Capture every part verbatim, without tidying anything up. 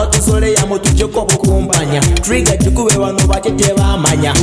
abatusole ya mutujeko bukumpanya trigger jikube wano batete bamanya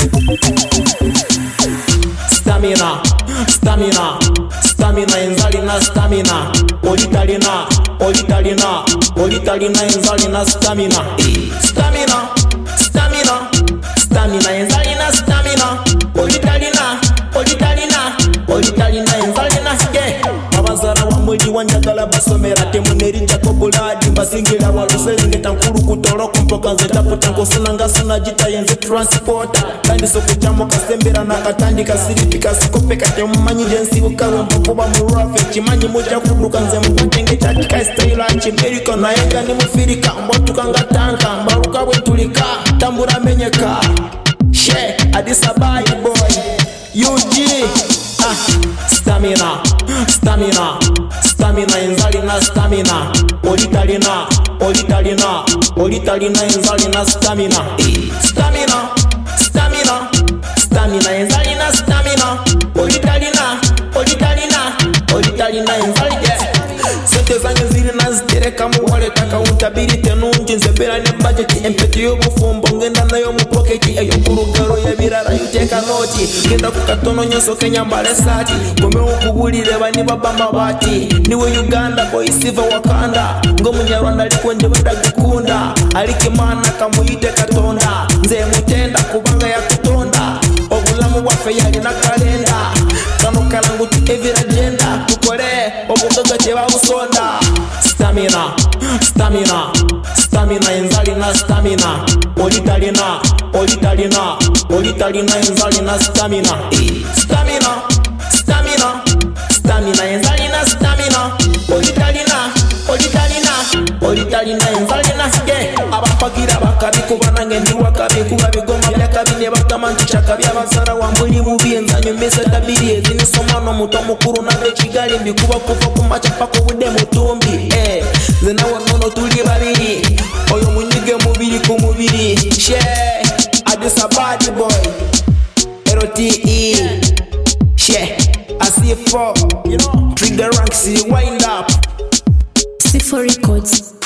stamina stamina stamina enzali na stamina olitalina olitalina olitalina enzali na stamina stamina stamina stamina enzali na stamina olitalina olitalina olitalina enzali na ske abazara wa mwili wanjagala basomera temuneri jakobuladi basingira waluselingeta nkulu kutoloko mpoka nze taputa nkosuna suna jita yenze transporter kandi sokuchamo kasembera nakatandika siripika sikopeka temumanyi jensibukawe mpokuba murafe chimanyi muja kuduka nze mukatenge chatika style chimerika nayenga ni mufirika mbotuka ngatanka mbaruka bwetulika tambura menyeka she Addis Ababa boy U G ah stamina stamina stamina enzali na stamina olitalina olitalina olitalina enzali na stamina stamina stamina stamina enzali na stamina olitalina olitalina olitalina enzali sente zange ziri nazitereka mu wallet accountability nungi nzebera ne budget empeti y'obufumbo ngenda nayo mu pocket eyo kurugaro yebirara yuteka noti ngenda ku katono nyoso Kenya mbale sati komewo kubulire bani babama bati niwe Uganda boy siva Wakanda ngo munyarwanda liko nje badagukunda alikimana kamuyite katonda nze mutenda kubanga ya kutonda obulamu bwaffe yali na kalenda kano kalangu tukevira agenda tukole obugaga teba usonda stamina stamina stamina enzali na stamina olitalina olitalina olitalina enzali na stamina stamina stamina stamina enzali na stamina olitalina olitalina olitalina enzali na ske abapagira bakabikuba nange ndi wakabikuba bigoma byakabine bakamantu chakabya basara wa mbuli mubi enzanyo mesa tabiri ezini somano muto mukuru na bechigali mbikuba kufa kumacha pako bude mutumbi eh zena wonono tuli babiri oyo munyige mubiri ku mubiri she Addis Ababa boy L T E she I see four you know trigger ranks wind up C four Records.